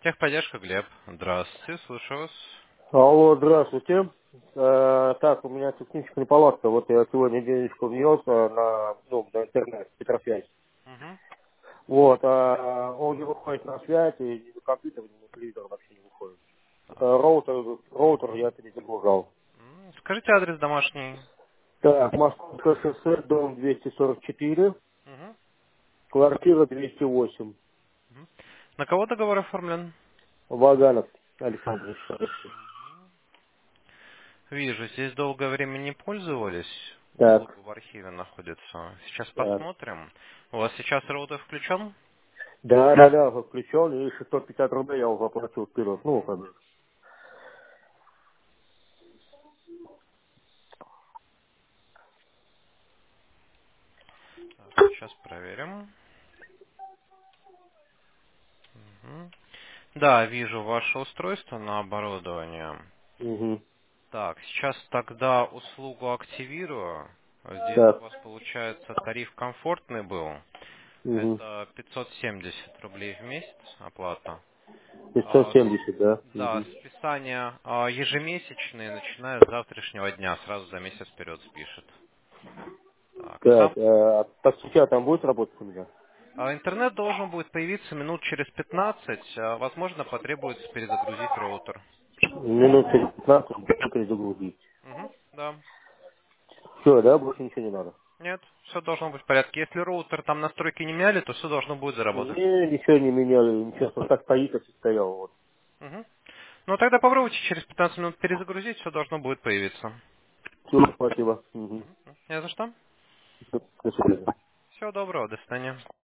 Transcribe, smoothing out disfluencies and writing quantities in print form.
Техподдержка, Глеб. Здравствуйте, слушаю вас. Алло, здравствуйте. Так, у меня техническая неполадка. Вот я сегодня денежку внес на интернет, Петрофясь. Мгм. Вот, он не выходит на связь, и ни на компьютер, ни на телевизор вообще не выходит. Так, Роутер я перезагружал. скажите адрес домашний. Так, Московское шоссе, дом 244, Мгм. квартира 208. Мгм. На кого договор оформлен? Ваганов Александр Ильич. Вижу, здесь долгое время не пользовались. Так, Услуга в архиве находится. Сейчас так. посмотрим. У вас сейчас роутер включен? Да, включен, и 650 рублей я уже оплатил вперед. Ну, Мгм. как бы. Так, сейчас проверим. Мгм. Да, вижу ваше устройство на оборудование. Угу. Так, сейчас тогда услугу активирую. Здесь у Так. вас получается тариф комфортный был. Угу. Это 570 рублей в месяц оплата. А, 570, да? да, Угу. списания ежемесячные, начиная с завтрашнего дня, сразу за месяц вперед спишет. Так, Так, так сейчас там будет работать у меня? интернет должен будет появиться минут через 15, возможно, потребуется перезагрузить роутер. Минут через 15 перезагрузить. Мгм, да. Все, да? Больше ничего не надо? Нет, все должно быть в порядке. Если роутер там настройки не меняли, то все должно будет заработать. Не, ничего не меняли, ничего, вот так стоит, как и стоял. Вот. Мгм. Ну, тогда попробуйте через 15 минут перезагрузить, все должно будет появиться. Все, спасибо. Угу. Мгм. Не за что. До свидания. Всего доброго, до свидания.